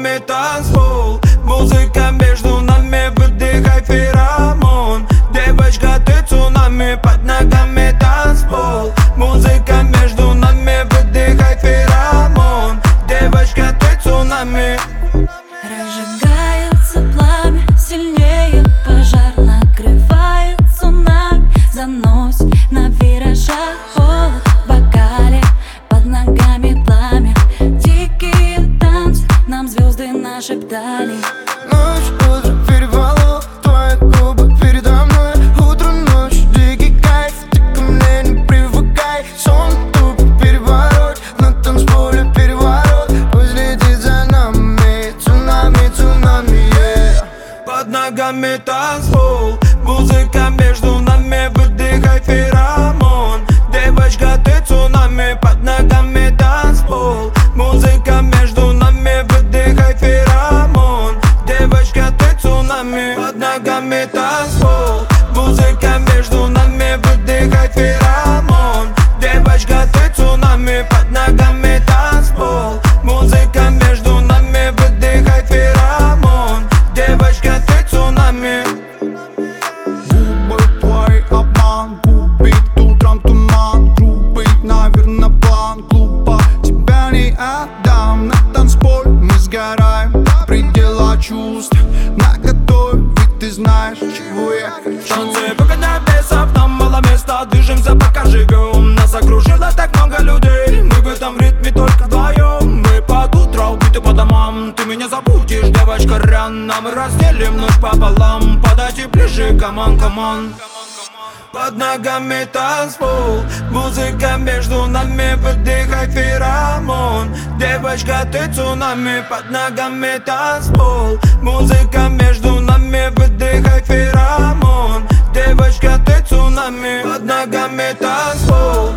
ногами танцпол. Музыка между нами, выдыхай феромон. Девочка, ты цунами, под ногами танцпол. Музыка между нами, выдыхай феромон. Девочка, ты цунами. Разжигается пламя, сильнее пожар, накрывает цунами. Заносит на виражах холод в бокале, под ногами пламя. Дикие танцы нам звезды нашептали. Ночь, утро, переполох, твои губы передо мной. Утро, ночь, дикий кайф, ты ко мне не привыкай. Сон тупо переворот, на танцполе переворот. Пусть летит за нами, цунами, цунами, yeah. Под ногами танцпол. Музыка между нами, выдыхай феромон. Девочка, ты цунами, под ногами танцпол. Музыка между нами, выдыхай феромон. Девочка, ты цунами, под ногами танцпол. Музыка между нами, выдыхай феромон. Девочка, ты цунами, под ногами танцпол. Музыка между нами, выдыхай феромон. Девочка, ты цунами. Губы твой обман, губит утром туман. Грубый, наверно, план, глупо тебя не отдам. На танцполе мы сгораем, предела чувств наготове, ведь ты знаешь, чего я хочу. Танцы выгоняем бесов, нам мало места, движемся пока живем. Нас окружило так много людей, мы в этом ритме только вдвоем. Мы под утро убиты по домам, ты меня забудешь, девочка, рано. Мы разделим ночь пополам, подойди ближе, камон, камон. Под ногами танцпол. Музыка между нами, выдыхай феромон. Девочка, ты цунами, под ногами танцпол. Музыка между нами, выдыхай феромон. Девочка, ты цунами, под ногами танцпол.